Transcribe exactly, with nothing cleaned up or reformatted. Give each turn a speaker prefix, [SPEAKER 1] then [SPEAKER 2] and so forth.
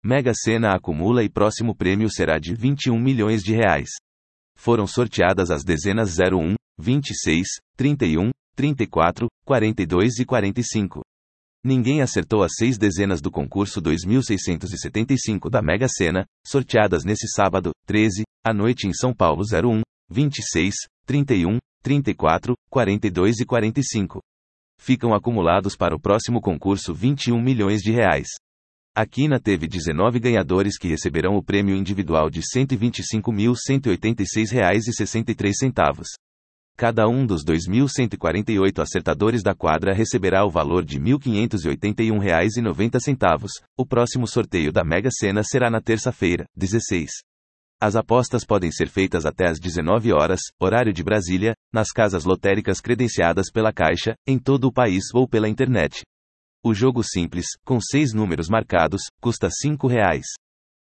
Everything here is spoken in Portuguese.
[SPEAKER 1] Mega Sena acumula e próximo prêmio será de vinte e um milhões de reais. Foram sorteadas as dezenas zero um, vinte e seis, trinta e um, trinta e quatro, quarenta e dois e quarenta e cinco. Ninguém acertou as seis dezenas do concurso dois mil seiscentos e setenta e cinco da Mega Sena, sorteadas nesse sábado, treze, à noite em São Paulo zero um, vinte e seis, trinta e um, trinta e quatro, quarenta e dois e quarenta e cinco. Ficam acumulados para o próximo concurso vinte e um milhões de reais. A Quina teve dezenove ganhadores que receberão o prêmio individual de cento e vinte e cinco mil cento e oitenta e seis reais e sessenta e três centavos. Cada um dos dois mil cento e quarenta e oito acertadores da quadra receberá o valor de mil quinhentos e oitenta e um reais e noventa centavos. O próximo sorteio da Mega Sena será na terça-feira, dezesseis. As apostas podem ser feitas até às dezenove horas, horário de Brasília, nas casas lotéricas credenciadas pela Caixa, em todo o país ou pela internet. O jogo simples, com seis números marcados, custa cinco reais.